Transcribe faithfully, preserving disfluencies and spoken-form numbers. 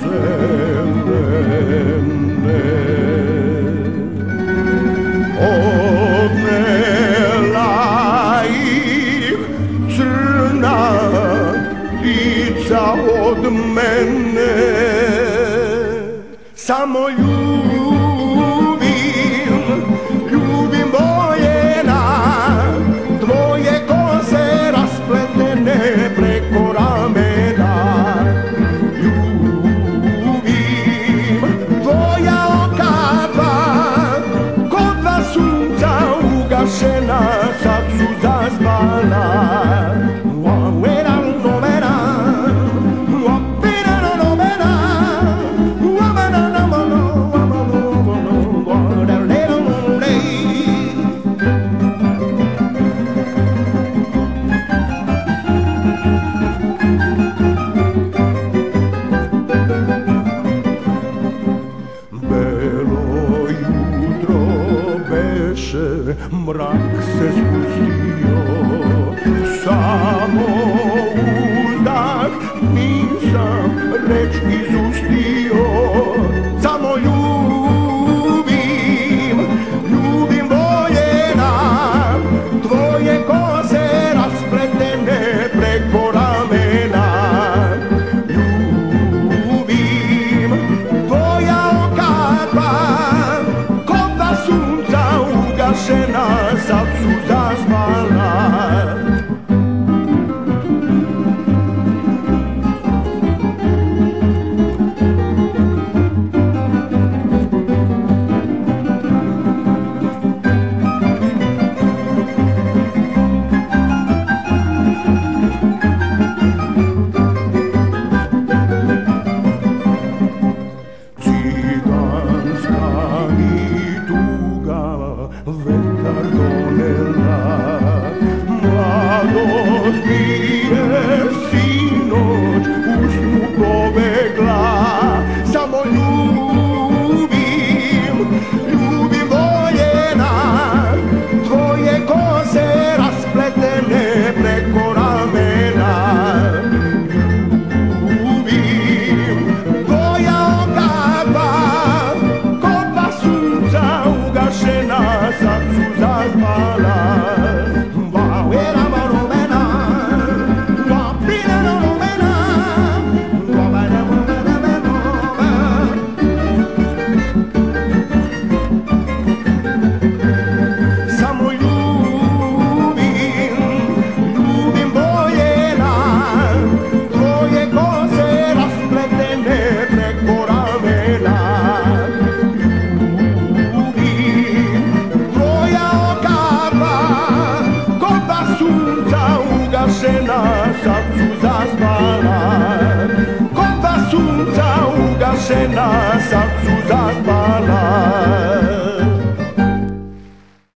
zelene. Odnela ih crna ptica od mene. Samo ljubim, ljubim Vojena, tvoje kose raspletene preko ramena. Ljubim tvoja oka dva, ko dva sunca ugašena, sad su zazvala. Mrak se spustio, samo uzdah nisam reč izustio. Samo ljubim, ljubim Vojena, tvoje kose raspletene preko ramena. Ljubim tvoja oka dva, ko dva sunca ugašena, sad su zazvala. Ciganska mi tuga vetar donela, mladost mi je sinoć u snu pobegla. Samo ljubim, ljubim Vojena, tvoje kose raspletene preko ramena. Ljubim tvoja oka dva, ko dva sunca ugašena, sad su zazvala. Samo ljubim, ljubim Vojena, tvoje kose raspletene preko ramena. Ljubim tvoja oka dva, ko dva sunca ugašena, sad su zazvala. Ko dva sunca ugašena, sad su